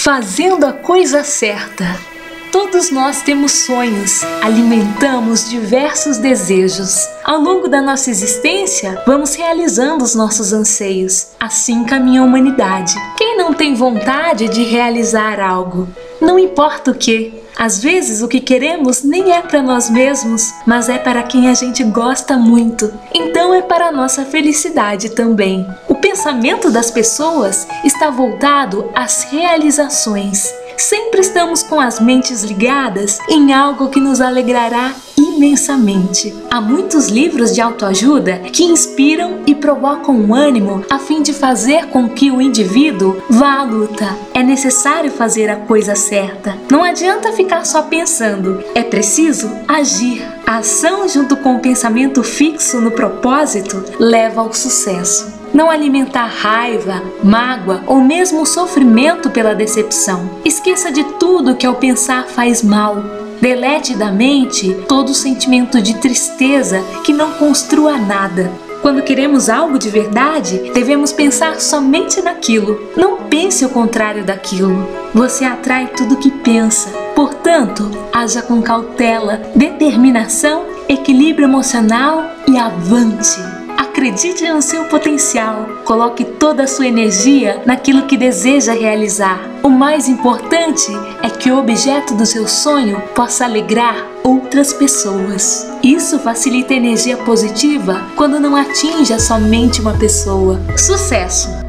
Fazendo a coisa certa. Todos nós temos sonhos, alimentamos diversos desejos. Ao longo da nossa existência, vamos realizando os nossos anseios. Assim caminha a humanidade. Quem não tem vontade de realizar algo? Não importa o que. Às vezes o que queremos nem é para nós mesmos, mas é para quem a gente gosta muito. Então é para a nossa felicidade também. O pensamento das pessoas está voltado às realizações. Sempre estamos com as mentes ligadas em algo que nos alegrará imensamente. Há muitos livros de autoajuda que inspiram e provocam um ânimo a fim de fazer com que o indivíduo vá à luta. É necessário fazer a coisa certa. Não adianta ficar só pensando, é preciso agir. A ação junto com o pensamento fixo no propósito leva ao sucesso. Não alimentar raiva, mágoa ou mesmo o sofrimento pela decepção. Esqueça de tudo que ao pensar faz mal. Delete da mente todo sentimento de tristeza que não construa nada. Quando queremos algo de verdade, devemos pensar somente naquilo. Não pense o contrário daquilo. Você atrai tudo que pensa. Portanto, haja com cautela, determinação, equilíbrio emocional e avante. Acredite no seu potencial. Coloque toda a sua energia naquilo que deseja realizar. O mais importante é que o objeto do seu sonho possa alegrar outras pessoas. Isso facilita a energia positiva quando não atinja somente uma pessoa. Sucesso!